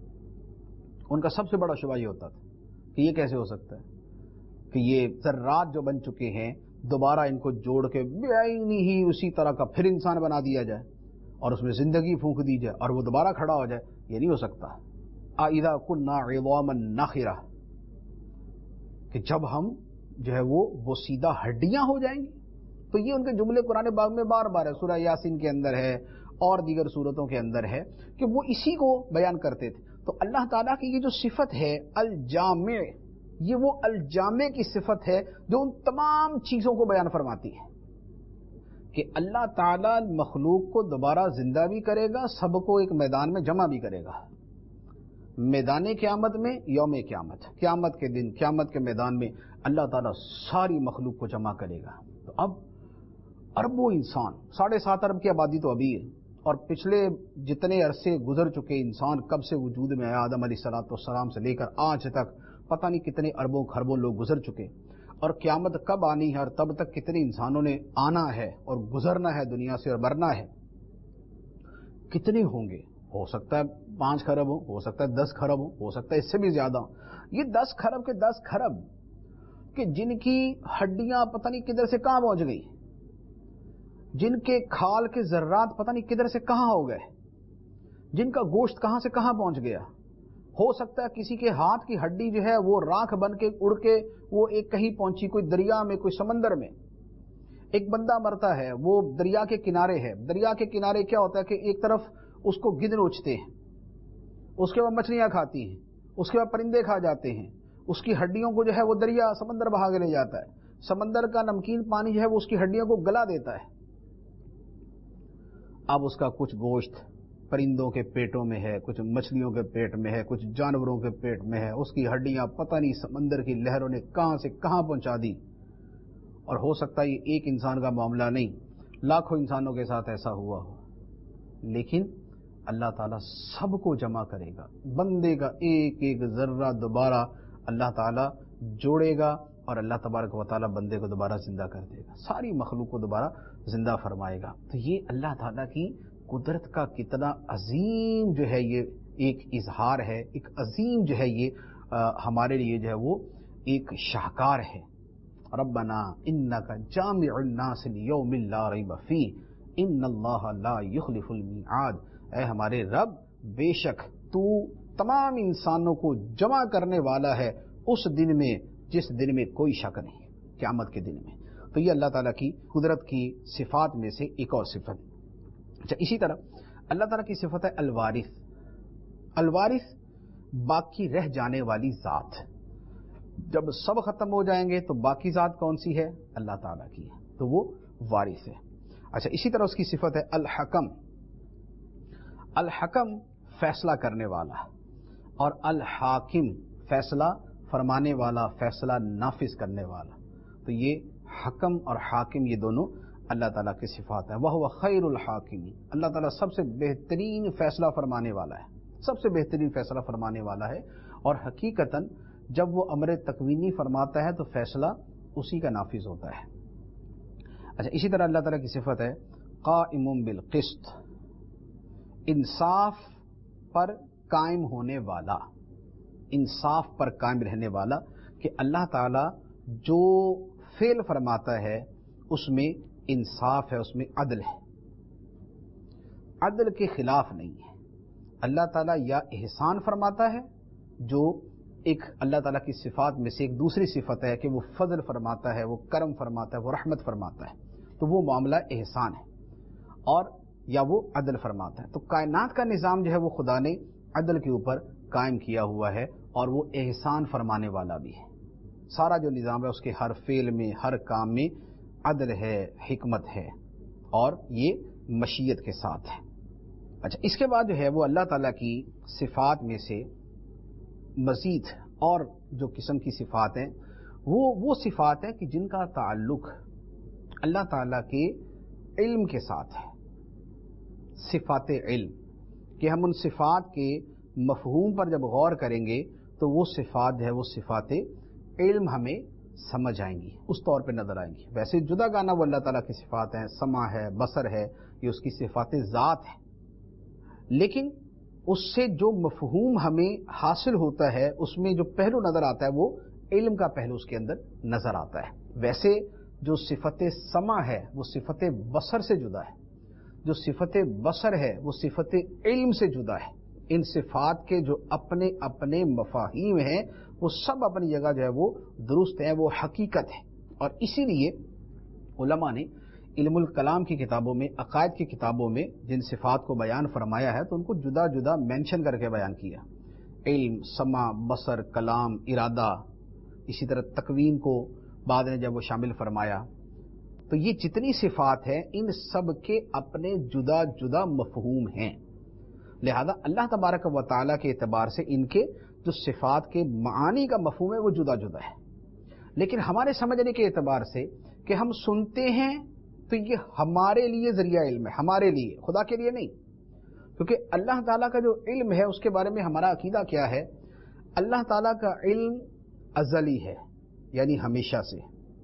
A: ان کا سب سے بڑا شبہ یہ ہوتا تھا کہ یہ کیسے ہو سکتا ہے کہ یہ ذرات جو بن چکے ہیں دوبارہ ان کو جوڑ کے بعینی ہی اسی طرح کا پھر انسان بنا دیا جائے اور اس میں زندگی پھونک دی جائے اور وہ دوبارہ کھڑا ہو جائے، یہ نہیں ہو سکتا۔ اذا کنا عظاما نخرہ، کہ جب ہم جو ہے وہ سیدھا ہڈیاں ہو جائیں گے۔ تو یہ ان کے جملے قرآن پاک میں بار بار ہے، سورہ یاسین کے اندر ہے اور دیگر صورتوں کے اندر ہے کہ وہ اسی کو بیان کرتے تھے۔ تو اللہ تعالیٰ کی یہ جو صفت ہے الجامع، یہ وہ الجامع کی صفت ہے جو ان تمام چیزوں کو بیان فرماتی ہے کہ اللہ تعالیٰ مخلوق کو دوبارہ زندہ بھی کرے گا، سب کو ایک میدان میں جمع بھی کرے گا، میدان قیامت میں، یوم قیامت، قیامت کے دن، قیامت کے میدان میں اللہ تعالیٰ ساری مخلوق کو جمع کرے گا۔ تو اب اربوں انسان، 7.5 ارب کی آبادی تو ابھی ہے، اور پچھلے جتنے عرصے گزر چکے انسان کب سے وجود میں آیا، آدم علیہ السلام سے لے کر آج تک پتہ نہیں کتنے اربوں خربوں لوگ گزر چکے، اور قیامت کب آنی ہے اور تب تک کتنے انسانوں نے آنا ہے اور گزرنا ہے دنیا سے اور مرنا ہے، کتنے ہوں گے؟ ہو سکتا ہے 5 خرب ہو سکتا ہے 10 خرب ہو سکتا ہے اس سے بھی زیادہ۔ یہ 10 خرب کے 10 خرب کہ جن کی ہڈیاں پتہ نہیں کدھر سے کہاں پہنچ گئی، جن کے کھال کے ذرات پتہ نہیں کدھر سے کہاں ہو گئے، جن کا گوشت کہاں سے کہاں پہنچ گیا۔ ہو سکتا ہے کسی کے ہاتھ کی ہڈی جو ہے وہ راکھ بن کے اڑ کے وہ ایک کہیں پہنچی، کوئی دریا میں، کوئی سمندر میں۔ ایک بندہ مرتا ہے، وہ دریا کے کنارے ہے، دریا کے کنارے کیا ہوتا ہے کہ ایک طرف اس کو گدڑ نوچتے ہیں، اس کے بعد مچھلیاں کھاتی ہیں، اس کے بعد پرندے کھا جاتے ہیں، اس کی ہڈیوں کو جو ہے وہ دریا سمندر بہا کے لے جاتا ہے، سمندر کا نمکین پانی جو ہے وہ اس کی ہڈیوں کو گلا دیتا ہے۔ اب اس کا کچھ گوشت پرندوں کے پیٹوں میں ہے، کچھ مچھلیوں کے پیٹ میں ہے، کچھ جانوروں کے پیٹ میں ہے، اس کی ہڈیاں پتہ نہیں سمندر کی لہروں نے کہاں سے کہاں پہنچا دی۔ اور ہو سکتا ہے یہ ایک انسان کا معاملہ نہیں، لاکھوں انسانوں کے ساتھ ایسا ہوا ہو، لیکن اللہ تعالیٰ سب کو جمع کرے گا، بندے کا ایک ایک ذرہ دوبارہ اللہ تعالیٰ جوڑے گا، اور اللہ تبارک و تعالیٰ بندے کو دوبارہ زندہ کر دے گا، ساری مخلوق کو دوبارہ زندہ فرمائے گا۔ تو یہ اللہ تعالیٰ کی قدرت کا کتنا عظیم جو ہے یہ ایک اظہار ہے، ایک عظیم جو ہے یہ ہمارے لیے جو ہے وہ ایک شاہکار ہے۔ ربنا انک جامع الناس لیوم لا ریب فیہ ان اللہ لا یخلف المیعاد، اے ہمارے رب بے شک تو تمام انسانوں کو جمع کرنے والا ہے اس دن میں جس دن میں کوئی شک نہیں، قیامت کے دن میں۔ تو یہ اللہ تعالیٰ کی قدرت کی صفات میں سے ایک اور صفت۔ اچھا، اسی طرح اللہ تعالیٰ کی صفت ہے الوارث۔ الوارث باقی رہ جانے والی ذات، جب سب ختم ہو جائیں گے تو باقی ذات کون سی ہے؟ اللہ تعالیٰ کی ہے، تو وہ وارث ہے۔ اچھا، اسی طرح اس کی صفت ہے الحکم۔ الحکم فیصلہ کرنے والا، اور الحاکم فیصلہ فرمانے والا، فیصلہ نافذ کرنے والا۔ تو یہ حکم اور حاکم یہ دونوں اللہ تعالیٰ کی صفات ہیں. وَهُوَ خَيْرُ الْحَاكِمِينَ, اللہ تعالیٰ سب سے بہترین فیصلہ فرمانے والا ہے, سب سے بہترین فیصلہ فرمانے والا ہے. اور حقیقتاً جب وہ امر تکوینی فرماتا ہے تو فیصلہ اسی کا نافذ ہوتا ہے. اچھا, اسی طرح اللہ تعالیٰ کی صفت ہے قائم بالقسط, انصاف پر قائم ہونے والا, انصاف پر قائم رہنے والا, کہ اللہ تعالیٰ جو فعل فرماتا ہے اس میں انصاف ہے, اس میں عدل ہے, عدل کے خلاف نہیں ہے. اللہ تعالیٰ یا احسان فرماتا ہے, جو ایک اللہ تعالیٰ کی صفات میں سے ایک دوسری صفت ہے کہ وہ فضل فرماتا ہے, وہ کرم فرماتا ہے, وہ رحمت فرماتا ہے, تو وہ معاملہ احسان ہے. اور یا وہ عدل فرماتا ہے. تو کائنات کا نظام جو ہے وہ خدا نے عدل کے اوپر قائم کیا ہوا ہے, اور وہ احسان فرمانے والا بھی ہے. سارا جو نظام ہے اس کے ہر فعل میں, ہر کام میں عدل ہے, حکمت ہے, اور یہ مشیت کے ساتھ ہے. اچھا, اس کے بعد جو ہے وہ اللہ تعالیٰ کی صفات میں سے مزید اور جو قسم کی صفات ہیں وہ صفات ہیں کہ جن کا تعلق اللہ تعالیٰ کے علم کے ساتھ ہے. صفات علم, کہ ہم ان صفات کے مفہوم پر جب غور کریں گے تو وہ صفات ہے, وہ صفات علم ہمیں سمجھ آئیں گی, اس طور پہ نظر آئیں گی. ویسے جدا گانا وہ اللہ تعالیٰ کی صفات ہیں, سمع ہے, بصر ہے, یہ اس کی صفات ذات ہے, لیکن اس سے جو مفہوم ہمیں حاصل ہوتا ہے اس میں جو پہلو نظر آتا ہے وہ علم کا پہلو اس کے اندر نظر آتا ہے. ویسے جو صفت سمع ہے وہ صفت بصر سے جدا ہے, جو صفت بصر ہے وہ صفت علم سے جدا ہے. ان صفات کے جو اپنے اپنے مفاہیم ہیں وہ سب اپنی جگہ جو ہے وہ درست ہیں, وہ حقیقت ہے. اور اسی لیے علماء نے علم الکلام کی کتابوں میں, عقائد کی کتابوں میں جن صفات کو بیان فرمایا ہے تو ان کو جدا جدا مینشن کر کے بیان کیا. علم, سمع, بصر, کلام, ارادہ, اسی طرح تکوین کو بعد میں جب وہ شامل فرمایا. تو یہ جتنی صفات ہیں ان سب کے اپنے جدا جدا مفہوم ہیں. لہذا اللہ تبارک و تعالیٰ کے اعتبار سے ان کے جو صفات کے معانی کا مفہوم ہے وہ جدا جدا ہے. لیکن ہمارے سمجھنے کے اعتبار سے کہ ہم سنتے ہیں تو یہ ہمارے لیے ذریعہ علم ہے, ہمارے لیے, خدا کے لیے نہیں. کیونکہ اللہ تعالیٰ کا جو علم ہے اس کے بارے میں ہمارا عقیدہ کیا ہے؟ اللہ تعالیٰ کا علم ازلی ہے یعنی ہمیشہ سے,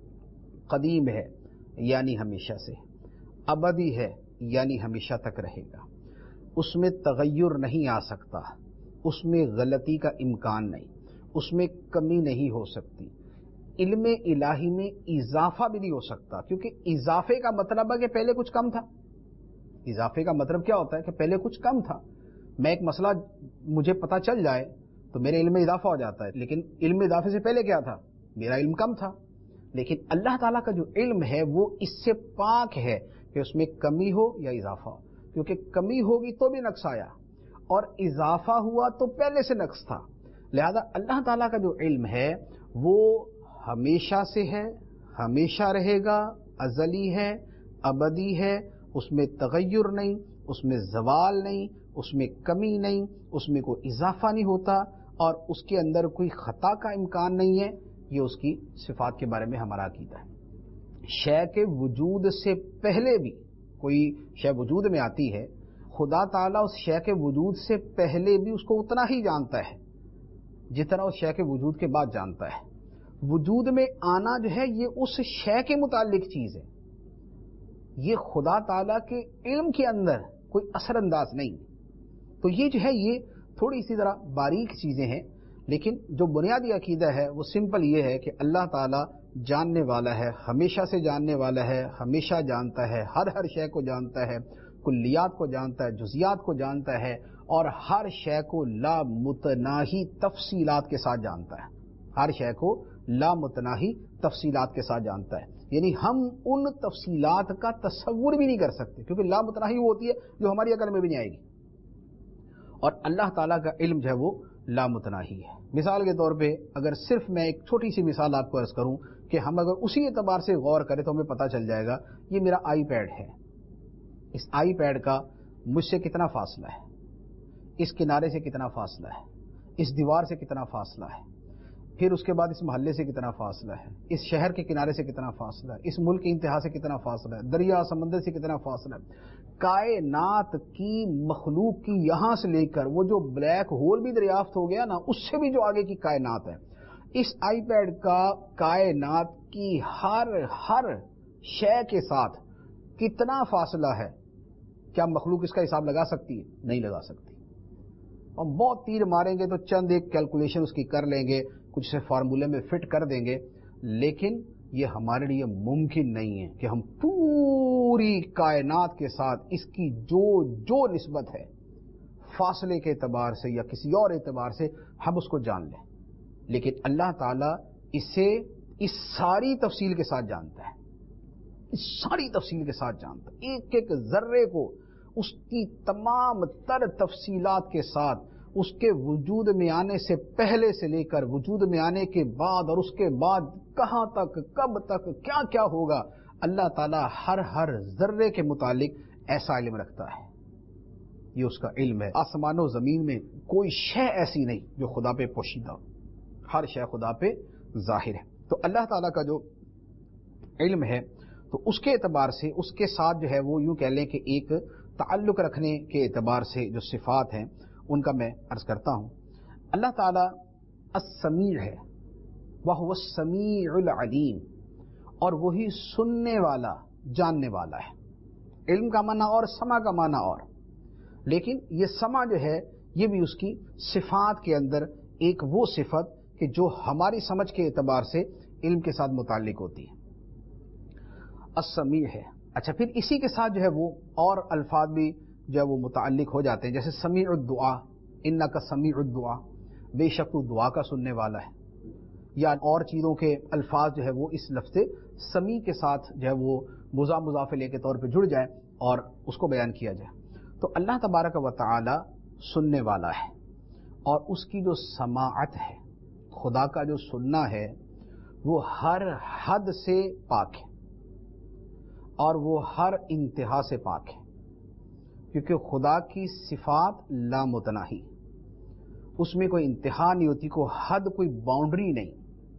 A: قدیم ہے یعنی ہمیشہ سے, ابدی ہے یعنی ہمیشہ تک رہے گا. اس میں تغیر نہیں آ سکتا, اس میں غلطی کا امکان نہیں, اس میں کمی نہیں ہو سکتی. علم الہی میں اضافہ بھی نہیں ہو سکتا, کیونکہ اضافے کا مطلب ہے کہ پہلے کچھ کم تھا. اضافے کا مطلب کیا ہوتا ہے کہ پہلے کچھ کم تھا. میں ایک مسئلہ مجھے پتہ چل جائے تو میرے علم میں اضافہ ہو جاتا ہے, لیکن علم اضافے سے پہلے کیا تھا؟ میرا علم کم تھا. لیکن اللہ تعالیٰ کا جو علم ہے وہ اس سے پاک ہے کہ اس میں کمی ہو یا اضافہ ہو, کیونکہ کمی ہوگی تو بھی نقص آیا اور اضافہ ہوا تو پہلے سے نقص تھا. لہذا اللہ تعالیٰ کا جو علم ہے وہ ہمیشہ سے ہے, ہمیشہ رہے گا, ازلی ہے, ابدی ہے, اس میں تغیر نہیں, اس میں زوال نہیں, اس میں کمی نہیں, اس میں کوئی اضافہ نہیں ہوتا, اور اس کے اندر کوئی خطا کا امکان نہیں ہے. یہ اس کی صفات کے بارے میں ہمارا عقیدہ ہے. شے کے وجود سے پہلے بھی کوئی شے وجود میں آتی ہے, خدا تعالیٰ اس شے کے وجود سے پہلے بھی اس کو اتنا ہی جانتا ہے جتنا اس شے کے وجود کے بعد جانتا ہے. وجود میں آنا جو ہے یہ اس شے کے متعلق چیز ہے, یہ خدا تعالیٰ کے علم کے اندر کوئی اثر انداز نہیں. تو یہ جو ہے یہ تھوڑی سی ذرا باریک چیزیں ہیں, لیکن جو بنیادی عقیدہ ہے وہ سمپل یہ ہے کہ اللہ تعالیٰ جاننے والا ہے, ہمیشہ سے جاننے والا ہے, ہمیشہ جانتا ہے, ہر شے کو جانتا ہے, کلیات کو جانتا ہے, جزیات کو جانتا ہے, اور ہر شے کو لا متناہی تفصیلات کے ساتھ جانتا ہے. ہر شے کو لا متناہی تفصیلات کے ساتھ جانتا ہے. یعنی ہم ان تفصیلات کا تصور بھی نہیں کر سکتے, کیونکہ لا متناہی وہ ہوتی ہے جو ہماری عقل میں بھی نہیں آئے گی, اور اللہ تعالیٰ کا علم جو ہے وہ لا متناہی ہے. مثال کے طور پہ اگر صرف میں ایک چھوٹی سی مثال آپ کو عرض کروں کہ ہم اگر اسی اعتبار سے غور کریں تو ہمیں پتہ چل جائے گا. یہ میرا آئی پیڈ ہے, اس آئی پیڈ کا مجھ سے کتنا فاصلہ ہے, اس کنارے سے کتنا فاصلہ ہے, اس دیوار سے کتنا فاصلہ ہے, پھر اس کے بعد اس محلے سے کتنا فاصلہ ہے، اس شہر کے کنارے سے کتنا فاصلہ ہے، اس ملک کی انتہا سے کتنا فاصلہ ہے، دریا سمندر سے کتنا فاصلہ ہے، کائنات کی مخلوق کی یہاں سے لے کر وہ جو بلیک ہول بھی دریافت ہو گیا نا، اس سے بھی جو آگے کی کائنات ہے، اس آئی پیڈ کا کائنات کی ہر شے کے ساتھ کتنا فاصلہ ہے، کیا مخلوق اس کا حساب لگا سکتی ہے؟ نہیں لگا سکتی۔ ہم بہت تیر ماریں گے تو چند ایک کیلکولیشن اس کی کر لیں گے، کچھ سے فارمولے میں فٹ کر دیں گے، لیکن یہ ہمارے لیے ممکن نہیں ہے کہ ہم پوری کائنات کے ساتھ اس کی جو نسبت ہے فاصلے کے اعتبار سے یا کسی اور اعتبار سے ہم اس کو جان لیں، لیکن اللہ تعالیٰ اسے اس ساری تفصیل کے ساتھ جانتا ہے، اس ساری تفصیل کے ساتھ جانتا ہے، ایک ایک ذرے کو اس کی تمام تر تفصیلات کے ساتھ، اس کے وجود میں آنے سے پہلے سے لے کر وجود میں آنے کے بعد اور اس کے بعد کہاں تک، کب تک، کیا کیا ہوگا، اللہ تعالیٰ ہر ذرے کے متعلق ایسا علم رکھتا ہے۔ یہ اس کا علم ہے۔ آسمان و زمین میں کوئی شے ایسی نہیں جو خدا پہ پوشیدہ ہو، ہر شے خدا پہ ظاہر ہے۔ تو اللہ تعالیٰ کا جو علم ہے تو اس کے اعتبار سے اس کے ساتھ جو ہے وہ یوں کہہ لیں کہ ایک تعلق رکھنے کے اعتبار سے جو صفات ہیں ان کا میں عرض کرتا ہوں۔ اللہ تعالیٰ السمیع ہے، وہو السمیع العلیم، اور وہی سننے والا، جاننے والا ہے۔ علم کا معنی اور سمع کا معنی اور، لیکن یہ سمع جو ہے یہ بھی اس کی صفات کے اندر ایک وہ صفت کہ جو ہماری سمجھ کے اعتبار سے علم کے ساتھ متعلق ہوتی ہے۔ السمیع ہے۔ اچھا، پھر اسی کے ساتھ جو ہے وہ اور الفاظ بھی جو ہے وہ متعلق ہو جاتے ہیں، جیسے سمیع الدعا، انک سمیع الدعا، بے شک تو دعا کا سننے والا ہے، یا اور چیزوں کے الفاظ جو ہے وہ اس لفظ سمیع کے ساتھ جو ہے وہ مضاف الیہ کے طور پہ جڑ جائے اور اس کو بیان کیا جائے۔ تو اللہ تبارک و تعالی سننے والا ہے، اور اس کی جو سماعت ہے، خدا کا جو سننا ہے وہ ہر حد سے پاک ہے اور وہ ہر انتہا سے پاک ہے، کیونکہ خدا کی صفات لامتناہی، اس میں کوئی انتہا نہیں ہوتی، کوئی حد، کوئی باؤنڈری نہیں۔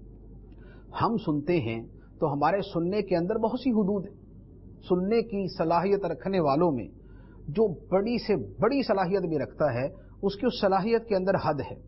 A: ہم سنتے ہیں تو ہمارے سننے کے اندر بہت سی حدود ہیں۔ سننے کی صلاحیت رکھنے والوں میں جو بڑی سے بڑی صلاحیت بھی رکھتا ہے، اس کی اس صلاحیت کے اندر حد ہے۔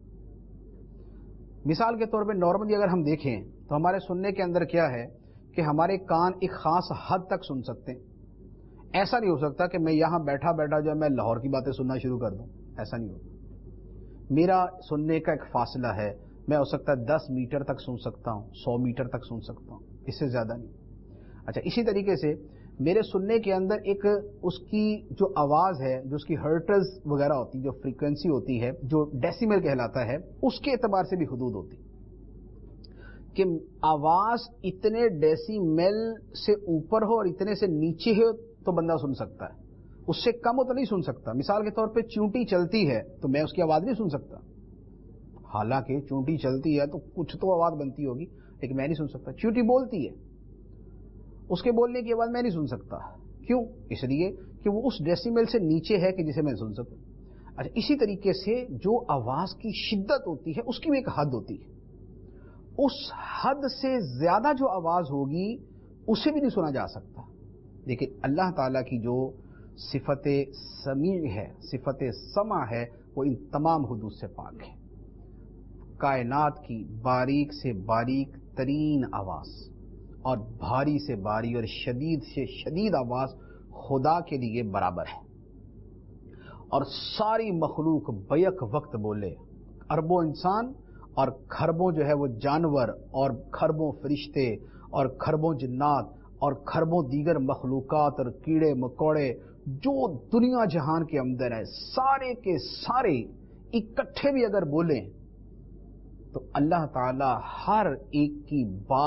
A: مثال کے طور پہ نارملی اگر ہم دیکھیں تو ہمارے سننے کے اندر کیا ہے کہ ہمارے کان ایک خاص حد تک سن سکتے ہیں۔ ایسا نہیں ہو سکتا کہ میں یہاں بیٹھا جو ہے میں لاہور کی باتیں سننا شروع کر دوں، ایسا نہیں ہوتا۔ میرا سننے کا ایک فاصلہ ہے، میں ہو سکتا ہے 10 میٹر تک سن سکتا ہوں، 100 میٹر تک سن سکتا ہوں، اس سے زیادہ نہیں۔ اچھا، اسی طریقے سے میرے سننے کے اندر ایک اس کی جو آواز ہے، جو اس کی ہرٹز وغیرہ ہوتی ہے، جو فریکوینسی ہوتی ہے، جو ڈیسیمل کہلاتا ہے، اس کے اعتبار سے بھی حدود ہوتی کہ آواز اتنے ڈیسیمل سے اوپر ہو اور اتنے سے نیچے ہو تو بندہ سن سکتا ہے، اس سے کم ہو تو نہیں سن سکتا۔ مثال کے طور پہ چونٹی چلتی ہے تو میں اس کی آواز نہیں سن سکتا، حالانکہ چونٹی چلتی ہے تو کچھ تو آواز بنتی ہوگی، لیکن میں نہیں سن سکتا۔ چونٹی بولتی ہے، اس کے بولنے کی آواز میں نہیں سن سکتا، کیوں؟ اس لیے کہ وہ اس ڈیسیمل سے نیچے ہے کہ جسے میں سن سکوں۔ اچھا، اسی طریقے سے جو آواز کی شدت ہوتی ہے اس کی بھی ایک حد ہوتی ہے، اس حد سے زیادہ جو آواز ہوگی اسے بھی نہیں سنا جا سکتا۔ لیکن اللہ تعالیٰ کی جو صفت سمیع ہے، صفت سمع ہے، وہ ان تمام حدود سے پاک ہے۔ کائنات کی باریک سے باریک ترین آواز اور بھاری سے بھاری اور شدید سے شدید آواز خدا کے لیے برابر ہے، اور ساری مخلوق بیک وقت بولے، اربوں انسان اور کھربوں جو ہے وہ جانور اور کھربوں فرشتے اور کھربوں جنات اور کھربوں دیگر مخلوقات اور کیڑے مکوڑے جو دنیا جہان کے اندر ہے، سارے کے سارے اکٹھے بھی اگر بولیں تو اللہ تعالی ہر ایک کی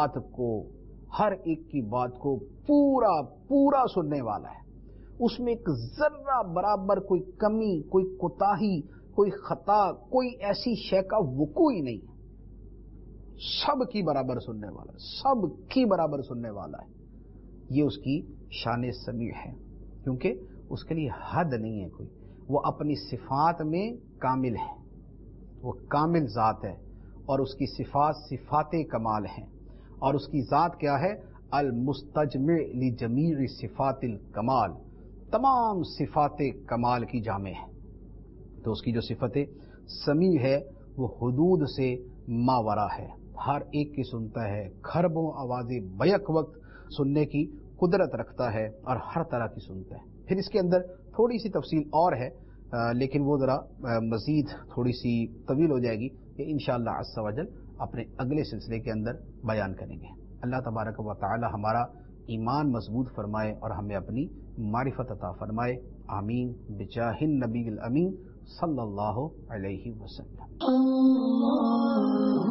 A: بات کو پورا پورا سننے والا ہے۔ اس میں ایک ذرہ برابر کوئی کمی، کوئی کوتاہی، کوئی خطا، کوئی ایسی شے کا وقوع ہی نہیں ہے۔ سب کی برابر سننے والا ہے، سب کی برابر سننے والا ہے۔ یہ اس کی شان سمیع ہے، کیونکہ اس کے لیے حد نہیں ہے کوئی۔ وہ اپنی صفات میں کامل ہے، وہ کامل ذات ہے، اور اس کی صفات صفات کمال ہیں، اور اس کی ذات کیا ہے؟ المستجمع لجمیع صفات الکمال، تمام صفات کمال کی جامع ہے۔ تو اس کی جو صفت سمیع ہے وہ حدود سے ماورا ہے، ہر ایک کی سنتا ہے، کھربوں آوازیں بیک وقت سننے کی قدرت رکھتا ہے اور ہر طرح کی سنتا ہے۔ پھر اس کے اندر تھوڑی سی تفصیل اور ہے، لیکن وہ ذرا مزید تھوڑی سی طویل ہو جائے گی کہ انشاءاللہ عز و جل اپنے اگلے سلسلے کے اندر بیان کریں گے۔ اللہ تبارک و تعالی ہمارا ایمان مضبوط فرمائے اور ہمیں اپنی معرفت عطا فرمائے، آمین بجاہ النبی الامین صلی اللہ علیہ وسلم۔